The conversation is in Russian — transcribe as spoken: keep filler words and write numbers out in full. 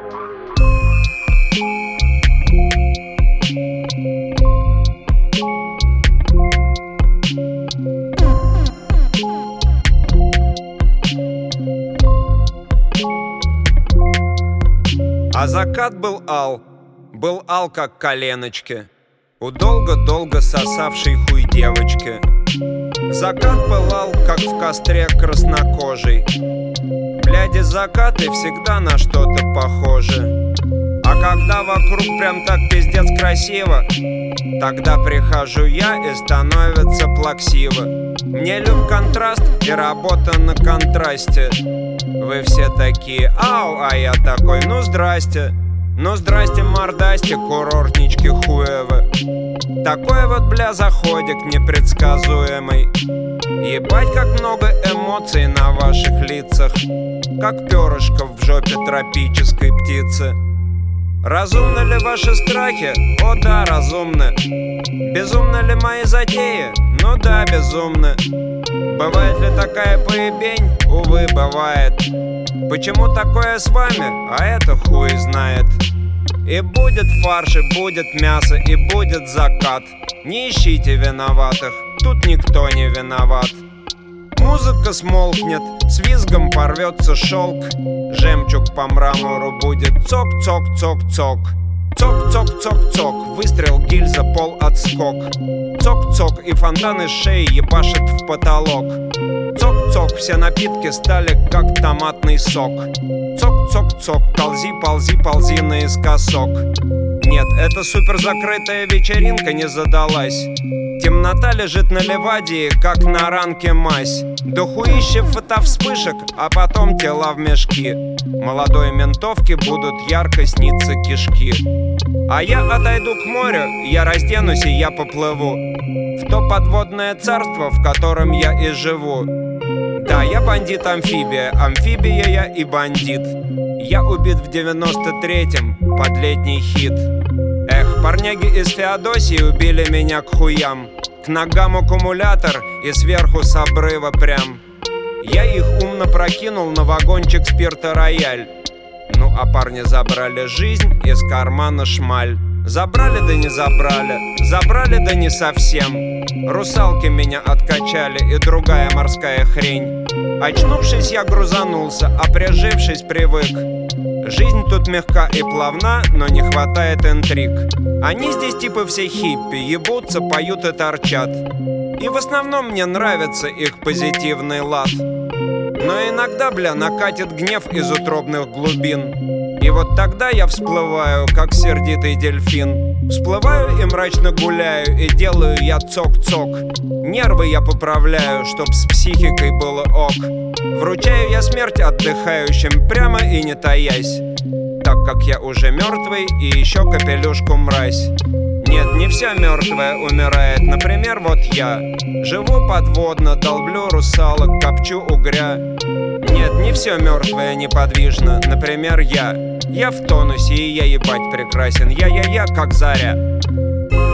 А закат был ал, был ал, как коленочки у долго-долго сосавшей хуй девочки. Закат пылал, как в костре краснокожий. Бляди, закаты всегда на что-то похожи. А когда вокруг прям так пиздец красиво, тогда прихожу я и становится плаксиво. Мне люб контраст и работа на контрасте. Вы все такие ау, а я такой ну здрасте. Ну здрасте, мордасти, курортнички хуевы. Такой вот, бля, заходик непредсказуемый. Ебать, как много эмоций на ваших лицах, как перышко в жопе тропической птицы. Разумны ли ваши страхи? О да, разумны. Безумны ли мои затеи? Ну да, безумны. Бывает ли такая поебень? Увы, бывает. Почему такое с вами? А это хуй знает. И будет фарш, и будет мясо, и будет закат. Не ищите виноватых, тут никто не виноват. Музыка смолкнет, с визгом порвется шелк. Жемчуг по мрамору будет цок-цок-цок-цок. Цок-цок-цок-цок, выстрел, гильза, пол, отскок. Цок-цок, и фонтан из шеи ебашит в потолок. Цок-цок, все напитки стали как томатный сок. Цок-цок-цок, ползи, ползи, ползи наискосок. Нет, эта супер закрытая вечеринка не задалась. Темнота лежит на левадии, как на ранке мазь. Дохуище фотовспышек, а потом тела в мешки. Молодой ментовке будут ярко сниться кишки. А я отойду к морю, я разденусь и я поплыву в то подводное царство, в котором я и живу. Да, я бандит-амфибия, амфибия я и бандит. Я убит в девяносто третьем под летний хит. Эх, парняги из Феодосии убили меня к хуям. К ногам аккумулятор и сверху с обрыва прям. Я их умно прокинул на вагончик спирта рояль. Ну а парни забрали жизнь из кармана шмаль. Забрали да не забрали, забрали да не совсем. Русалки меня откачали и другая морская хрень. Очнувшись, я грузанулся, а прижившись, привык. Жизнь тут мягка и плавна, но не хватает интриг. Они здесь типа все хиппи, ебутся, поют и торчат. И в основном мне нравится их позитивный лад. Но иногда, бля, накатит гнев из утробных глубин. И вот тогда я всплываю, как сердитый дельфин. Всплываю и мрачно гуляю, и делаю я цок-цок. Нервы я поправляю, чтоб с психикой было ок. Вручаю я смерть отдыхающим прямо и не таясь, так как я уже мертвый и еще капелюшку мразь. Нет, не вся мертвая умирает, например, вот я. Живу подводно, долблю русалок, копчу угря. Нет, не все мертвое неподвижно, например, я. Я в тонусе, и я ебать прекрасен, я-я-я, как заря.